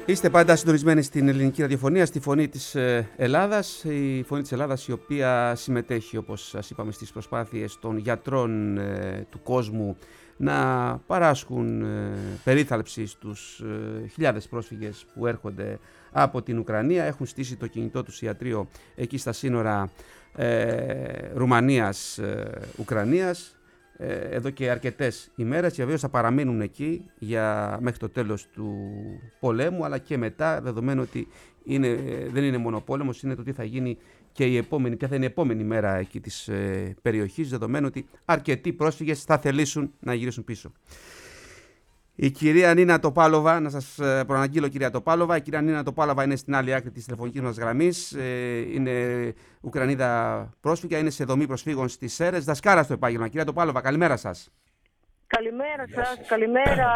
Είστε πάντα συντονισμένοι στην ελληνική ραδιοφωνία, στη Φωνή της Ελλάδας. Η Φωνή της Ελλάδας, η οποία συμμετέχει, όπως σας είπαμε, στις προσπάθειες των γιατρών του κόσμου να παράσχουν περίθαλψη στους χιλιάδες πρόσφυγες που έρχονται από την Ουκρανία. Έχουν στήσει το κινητό τους ιατρείο εκεί στα σύνορα Ρουμανίας-Ουκρανίας εδώ και αρκετές ημέρες, και βεβαίως θα παραμείνουν εκεί μέχρι το τέλος του πολέμου, αλλά και μετά, δεδομένου ότι δεν είναι μόνο πόλεμος, είναι το τι θα γίνει και ποια θα είναι η επόμενη μέρα εκεί της περιοχής, δεδομένου ότι αρκετοί πρόσφυγες θα θελήσουν να γυρίσουν πίσω. Η κυρία Νίνα Τοπάλοβα, να σας προαναγγείλω κυρία Τοπάλοβα, η κυρία Νίνα Τοπάλοβα είναι στην άλλη άκρη της τηλεφωνικής μας γραμμής, είναι Ουκρανίδα πρόσφυγα, είναι σε δομή προσφύγων στις Σέρρες, δασκάλα στο επάγγελμα. Κυρία Τοπάλοβα, καλημέρα σας. Καλημέρα σας, καλημέρα.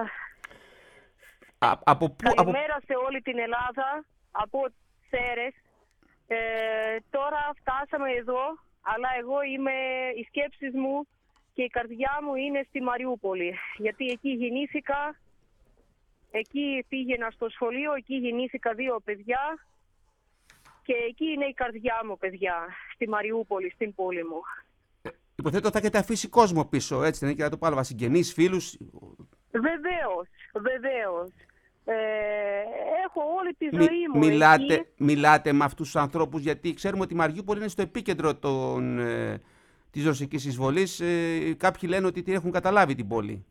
Καλημέρα σε όλη την Ελλάδα, από Σέρρες. Τώρα φτάσαμε εδώ, αλλά οι σκέψεις μου και η καρδιά μου είναι στη Μαριούπολη, γιατί εκεί γεννήθηκα, εκεί πήγαινα στο σχολείο, εκεί γεννήθηκα 2 παιδιά και εκεί είναι η καρδιά μου, παιδιά, στη Μαριούπολη, στην πόλη μου. Υποθέτω θα έχετε αφήσει κόσμο πίσω, έτσι δεν είναι, κυρία Τοπάλοβα, συγγενείς, φίλους? Βεβαίως. Έχω όλη τη ζωή μου Μιλάτε με αυτούς τους ανθρώπους, γιατί ξέρουμε ότι η Μαριούπολη είναι στο επίκεντρο της ρωσικής εισβολής. Κάποιοι λένε ότι την έχουν καταλάβει την πόλη.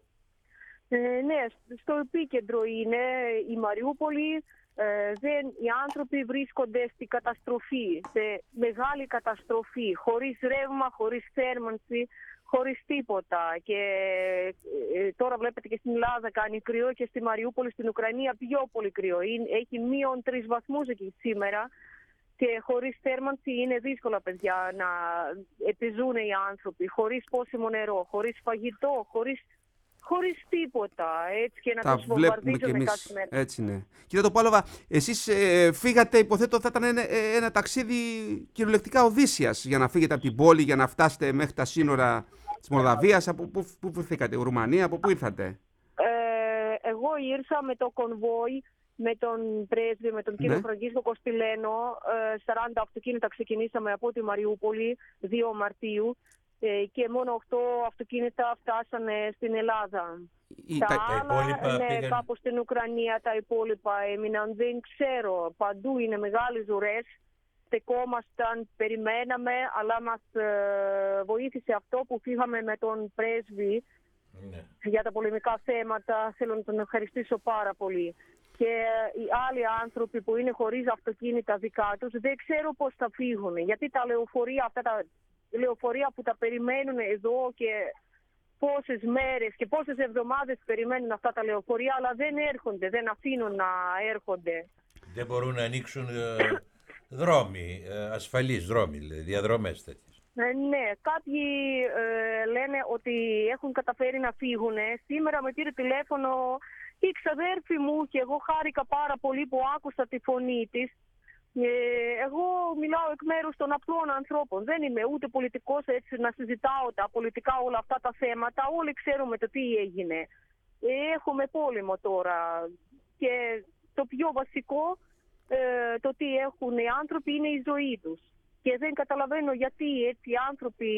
Ναι, στο επίκεντρο είναι η Μαριούπολη. Οι άνθρωποι βρίσκονται στη καταστροφή, σε μεγάλη καταστροφή, χωρίς ρεύμα, χωρίς θέρμανση, χωρίς τίποτα. Και τώρα βλέπετε και στην Ελλάδα κάνει κρύο και στη Μαριούπολη, στην Ουκρανία, πιο πολύ κρύο. Έχει μείον 3 βαθμούς εκεί σήμερα. Και χωρίς θέρμανση είναι δύσκολα, παιδιά, να επιζούν οι άνθρωποι, χωρίς πόσιμο νερό, χωρίς φαγητό, χωρίς τίποτα, έτσι, και να τους βομβαρδίζουν κάθε μέρα. Έτσι είναι. Κύριε Τοπάλοβα, εσείς φύγατε, υποθέτω θα ήταν ένα ταξίδι κυριολεκτικά Οδύσσιας, για να φύγετε από την πόλη, για να φτάσετε μέχρι τα σύνορα της Μολδαβίας. Από πού βρεθήκατε, Ρουμανία, από πού ήρθατε? Εγώ ήρθα με το κονβόι, με τον πρέσβη, με τον κύριο Φραγκίσκο Κοστιλένο. 40 αυτοκίνητα ξεκινήσαμε από τη Μαριούπολη 2 Μαρτίου και μόνο 8 αυτοκίνητα φτάσανε στην Ελλάδα. Τα άλλα πήγαν κάπου στην Ουκρανία, τα υπόλοιπα έμειναν, δεν ξέρω. Παντού είναι μεγάλες ουρές. Στεκόμασταν, περιμέναμε, αλλά μας βοήθησε αυτό που φύγαμε με τον πρέσβη για τα πολεμικά θέματα. Θέλω να τον ευχαριστήσω πάρα πολύ. Και οι άλλοι άνθρωποι που είναι χωρίς αυτοκίνητα δικά τους, δεν ξέρω πώς θα φύγουν. Γιατί τα λεωφορεία που τα περιμένουν εδώ και πόσες μέρες και πόσες εβδομάδες περιμένουν αυτά τα λεωφορεία, αλλά δεν έρχονται, δεν αφήνουν να έρχονται. Δεν μπορούν να ανοίξουν δρόμοι, ασφαλείς δρόμοι, διαδρομές τέτοιες. Ναι, κάποιοι λένε ότι έχουν καταφέρει να φύγουν. Σήμερα με πήρε τηλέφωνο η ξαδέρφη μου και εγώ χάρηκα πάρα πολύ που άκουσα τη φωνή της. Εγώ μιλάω εκ μέρους των απλών ανθρώπων. Δεν είμαι ούτε πολιτικός, έτσι να συζητάω τα πολιτικά όλα αυτά τα θέματα. Όλοι ξέρουμε το τι έγινε. Έχουμε πόλεμο τώρα και το πιο βασικό το τι έχουν οι άνθρωποι είναι η ζωή τους. Και δεν καταλαβαίνω γιατί έτσι οι άνθρωποι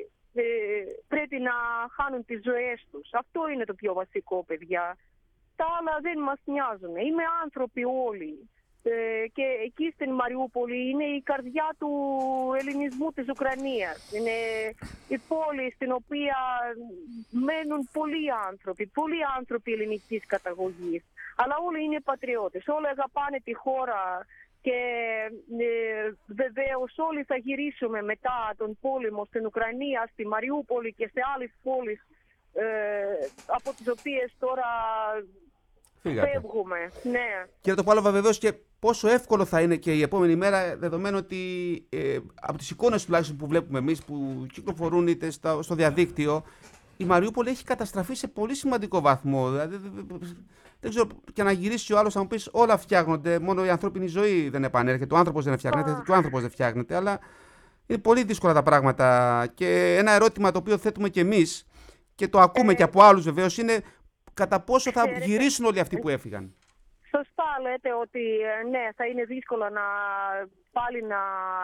πρέπει να χάνουν τις ζωές τους. Αυτό είναι το πιο βασικό, παιδιά. Τα άλλα δεν μας νοιάζουν. Είμαι άνθρωποι όλοι. Και εκεί στην Μαριούπολη είναι η καρδιά του ελληνισμού της Ουκρανίας. Είναι η πόλη στην οποία μένουν πολλοί άνθρωποι ελληνικής καταγωγής. Αλλά όλοι είναι πατριώτες, όλοι αγαπάνε τη χώρα και βεβαίως όλοι θα γυρίσουμε μετά τον πόλεμο στην Ουκρανία, στη Μαριούπολη και σε άλλες πόλεις από τις οποίες τώρα φεύγουμε. Ναι. Κύριε Τοπάλοβα, βεβαίως, και πόσο εύκολο θα είναι και η επόμενη μέρα, δεδομένου ότι από τις εικόνες τουλάχιστον που βλέπουμε εμείς, που κυκλοφορούν είτε στο διαδίκτυο, η Μαριούπολη έχει καταστραφεί σε πολύ σημαντικό βαθμό. Δηλαδή, δεν ξέρω, και να γυρίσει ο άλλος να μου πεις, όλα φτιάχνονται, μόνο η ανθρώπινη ζωή δεν επανέρχεται, ο άνθρωπος δεν φτιάχνεται και ο άνθρωπος δεν φτιάχνεται, αλλά είναι πολύ δύσκολα τα πράγματα. Και ένα ερώτημα το οποίο θέτουμε κι εμείς και το ακούμε και από άλλους βεβαίως είναι κατά πόσο θα γυρίσουν όλοι αυτοί που έφυγαν. Σωστά λέτε ότι ναι, θα είναι δύσκολο πάλι να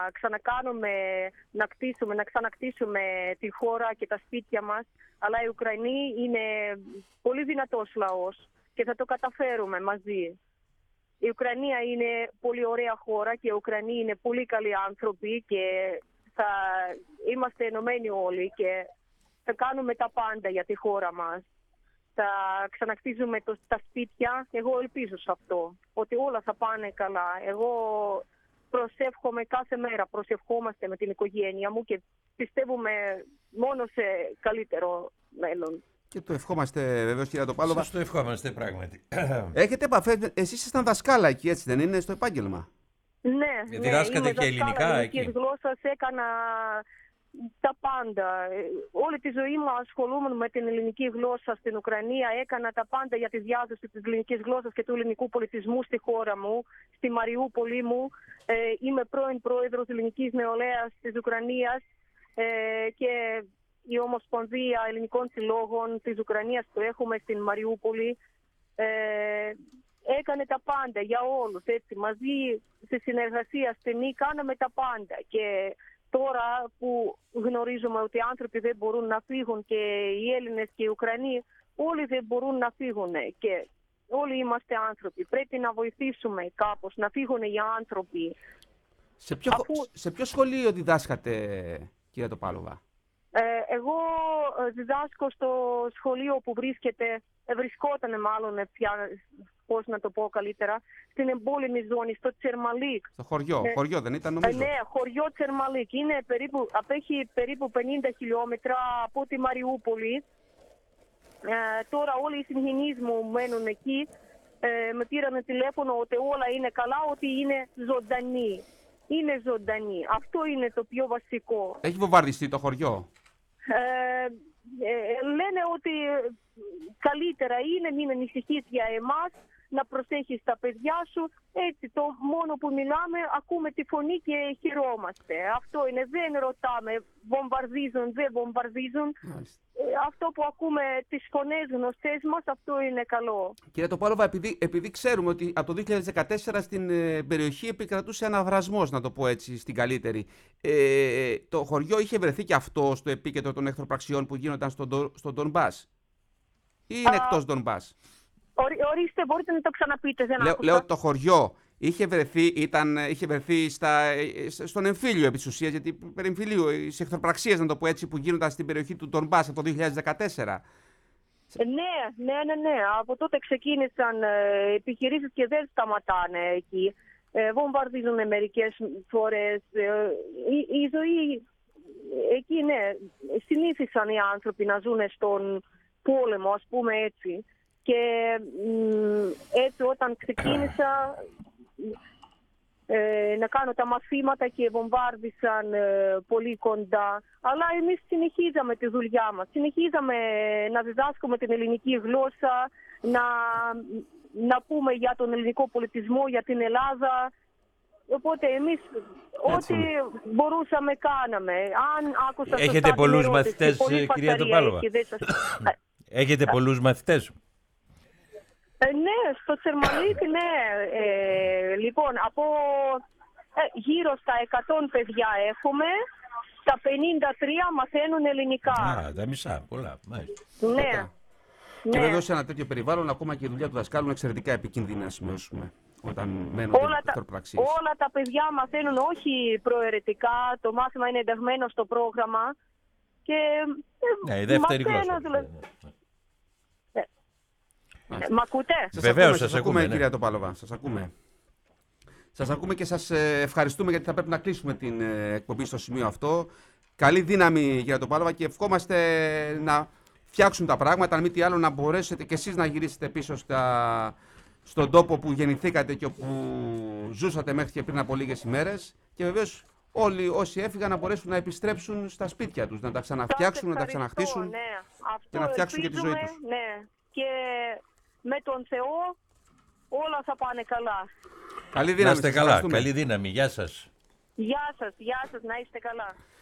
να ξανακτήσουμε τη χώρα και τα σπίτια μας, αλλά οι Ουκρανοί είναι πολύ δυνατός λαός και θα το καταφέρουμε μαζί. Η Ουκρανία είναι πολύ ωραία χώρα και οι Ουκρανοί είναι πολύ καλοί άνθρωποι και θα είμαστε ενωμένοι όλοι και θα κάνουμε τα πάντα για τη χώρα μας. Θα ξανακτίζουμε τα σπίτια. Εγώ ελπίζω σε αυτό, ότι όλα θα πάνε καλά. Εγώ προσεύχομαι κάθε μέρα, προσευχόμαστε με την οικογένεια μου και πιστεύουμε μόνο σε καλύτερο μέλλον. Και το ευχόμαστε βεβαίως, κυρία Τοπάλοβα. Σας το ευχόμαστε πράγματι. Έχετε επαφές, εσείς ήσασταν δασκάλα εκεί, έτσι δεν είναι, στο επάγγελμα? Ναι, Διδάσκατε και ελληνικά εκεί? Γλώσσας έκανα τα πάντα. Όλη τη ζωή μου ασχολούμαι με την ελληνική γλώσσα στην Ουκρανία. Έκανα τα πάντα για τη διάδοση της ελληνικής γλώσσας και του ελληνικού πολιτισμού στη χώρα μου, στη Μαριούπολη μου. Είμαι πρώην πρόεδρος Ελληνικής Νεολαίας της Ουκρανίας και η Ομοσπονδία Ελληνικών Συλλόγων της Ουκρανίας που έχουμε στην Μαριούπολη. Έκανε τα πάντα για όλους, έτσι, μαζί στη συνεργασία στενή κάναμε τα πάντα. Και τώρα που γνωρίζουμε ότι οι άνθρωποι δεν μπορούν να φύγουν και οι Έλληνες και οι Ουκρανοί όλοι δεν μπορούν να φύγουν και όλοι είμαστε άνθρωποι. Πρέπει να βοηθήσουμε κάπως να φύγουν οι άνθρωποι. Σε ποιο σχολείο διδάσκατε, κυρία Τοπάλοβα? Εγώ διδάσκω στο σχολείο που βρισκόταν μάλλον πια, πώς να το πω καλύτερα, στην εμπόλεμη ζώνη, στο Τσερμαλίκ. Στο χωριό δεν ήταν, νομίζω? Ναι, χωριό Τσερμαλίκ. Απέχει περίπου 50 χιλιόμετρα από τη Μαριούπολη. Τώρα όλοι οι συγγενείς μου μένουν εκεί. Με πήραν τηλέφωνο ότι όλα είναι καλά, ότι είναι ζωντανοί. Είναι ζωντανοί. Αυτό είναι το πιο βασικό. Έχει βομβαρδιστεί το χωριό? Λένε ότι καλύτερα είναι, μην ανησυχείς για εμάς, να προσέχεις τα παιδιά σου. Έτσι, το μόνο που μιλάμε, ακούμε τη φωνή και χαιρόμαστε. Αυτό είναι, δεν ρωτάμε, βομβαρδίζουν, δεν βομβαρδίζουν. Αυτό που ακούμε, τις φωνές γνωστές μας, αυτό είναι καλό. Κύριε Τοπάλοβα, επειδή ξέρουμε ότι από το 2014 στην περιοχή επικρατούσε αναβρασμός, να το πω έτσι, στην καλύτερη, το χωριό είχε βρεθεί και αυτό στο επίκεντρο των εχθροπραξιών που γίνονταν στον Ντονμπάς, ή είναι εκτός Ντονμπάς? Ορίστε, μπορείτε να το ξαναπείτε, δεν άκουσα. Λέω το χωριό είχε βρεθεί στον εμφύλιο επί της ουσίας, γιατί περί εμφυλίου, σε εχθροπραξίες, να το πω έτσι, που γίνονταν στην περιοχή του Ντονμπάς από το 2014. Ναι. Από τότε ξεκίνησαν επιχειρήσεις και δεν σταματάνε εκεί. Βομβαρδίζουν μερικές φορές. Η ζωή εκεί, ναι, συνήθισαν οι άνθρωποι να ζουν στον πόλεμο, ας πούμε έτσι. Και έτσι όταν ξεκίνησα να κάνω τα μαθήματα και βομβάρδισαν πολύ κοντά. Αλλά εμείς συνεχίζαμε τη δουλειά μας. Συνεχίζαμε να διδάσκουμε την ελληνική γλώσσα, να πούμε για τον ελληνικό πολιτισμό, για την Ελλάδα. Οπότε εμείς ό,τι μπορούσαμε κάναμε. Αν άκουσα έχετε πολλούς μαθητές, κυρία Τοπάλοβα? Έχετε πολλούς μαθητές? Ναι, στο Τσερμαλίκ, ναι. Λοιπόν, από γύρω στα 100 παιδιά έχουμε, τα 53 μαθαίνουν ελληνικά. Τα μισά, πολλά. Ναι. Και βέβαια σε ένα τέτοιο περιβάλλον, ακόμα και η δουλειά του δασκάλου είναι εξαιρετικά επικίνδυνη να σημειώσουμε. Όταν μένουν εχθροπραξίες. Όλα τα παιδιά μαθαίνουν όχι προαιρετικά, το μάθημα είναι ενταγμένο στο πρόγραμμα. Και ναι, η δεύτερη γλώσσα. Μ' ακούτε? Βεβαίως σας ακούμε, ναι. Κυρία Τοπάλοβα, σας ακούμε. Σας ακούμε και σας ευχαριστούμε, γιατί θα πρέπει να κλείσουμε την εκπομπή στο σημείο αυτό. Καλή δύναμη, κυρία Τοπάλοβα, και ευχόμαστε να φτιάξουν τα πράγματα, αν μη τι άλλο να μπορέσετε και εσείς να γυρίσετε πίσω στον τόπο που γεννηθήκατε και όπου ζούσατε μέχρι και πριν από λίγες ημέρες, και βεβαίως όλοι όσοι έφυγαν να μπορέσουν να επιστρέψουν στα σπίτια τους, να τα ξαναφτιάξουν, να τα ξαναχτίσουν, ναι. και να φτιάξουν και τη ζωή τους. Ναι. Και με τον Θεό όλα θα πάνε καλά. Καλή δύναμη. Να είστε καλά. Καλή δύναμη. Γεια σας. Γεια σας. Να είστε καλά.